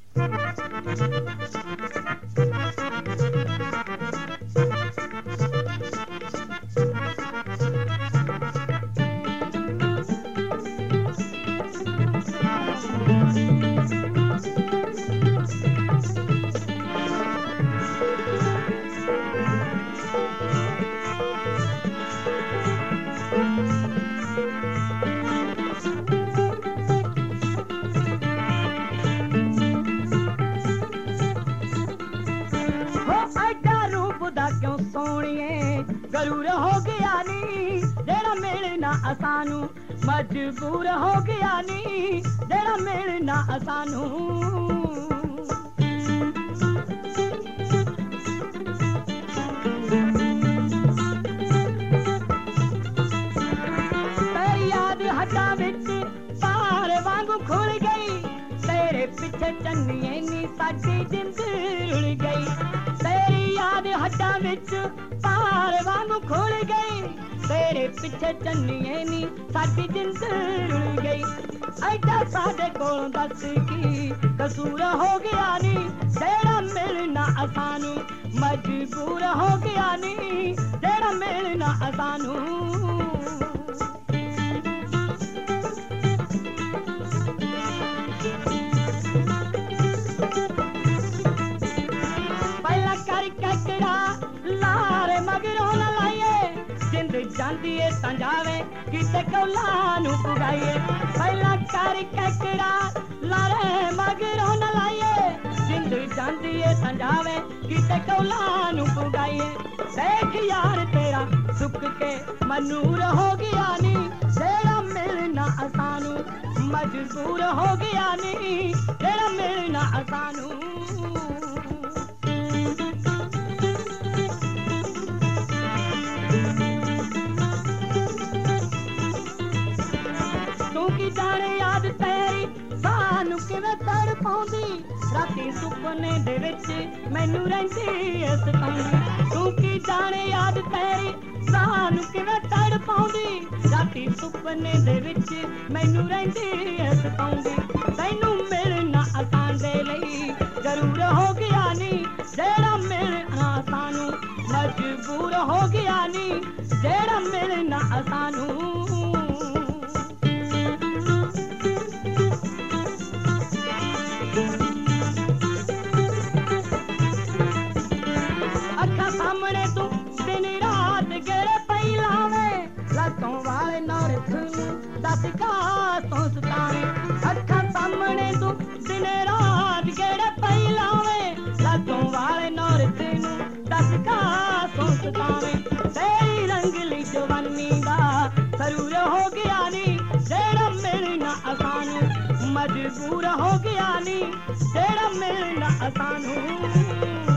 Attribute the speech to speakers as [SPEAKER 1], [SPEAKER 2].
[SPEAKER 1] गरूर हो गया नी जेड़ा मिलना असानू मजबूर हो गया नी जेड़ा मिलना असानू तेरी याद हटा विच पार वांगू खुल गई तेरे पीछे चन्निए नी साडी जिंद रुल गई तेरी याद हटा विच पार वांगू खुल गई तेरे पीछे चन्निए नी साडी जिंद रुल गई ऐडा साडे कोलों दस की कसूर हो गया नी जेड़ा मिलना असानू मजबूर हो गया नी जेड़ा मिलना असानू पहला करके किड़ा लारे मगरों न लाइए जिंद जांदी है संजावे किते कौलानू पुगाइए पहला करके किड़ा लारे मगरों न लाइए जिंद जांदी है संजावे किते कौलानू पुगाइए देख यार तेरा सुख के मनूर हो गया नी जेड़ा मिलना असानू मजबूर हो गया नी जेड़ा मिलना असानू जाने याद तेरी सानू किवें तड़पाउंदी राती सुपने दे विच मैनू रहिंदी इस ताईं तू की जाने याद तेरी सानू किवें तड़पाउंदी राती सुपने दे विच मैनू रहिंदी इस ताईं तैनू मिलना असां दे लई जरूर हो गया नी जेड़ा मिलना सानू मजबूर हो गया नी जेड़ा मिलना असानू सामने तू दिन रात गेड़े पई लावे लतों वाले नौरथ दस घासों सतावे अखा सामने तू दिन रात गेड़े पई लावे लतों वाले नौरथ दस घासों सतावे तेरी रंगली जवानी दा सरूर हो गया नी जेड़ा मिलना असानू मजबूर हो गया नी जेड़ा मिलना असानू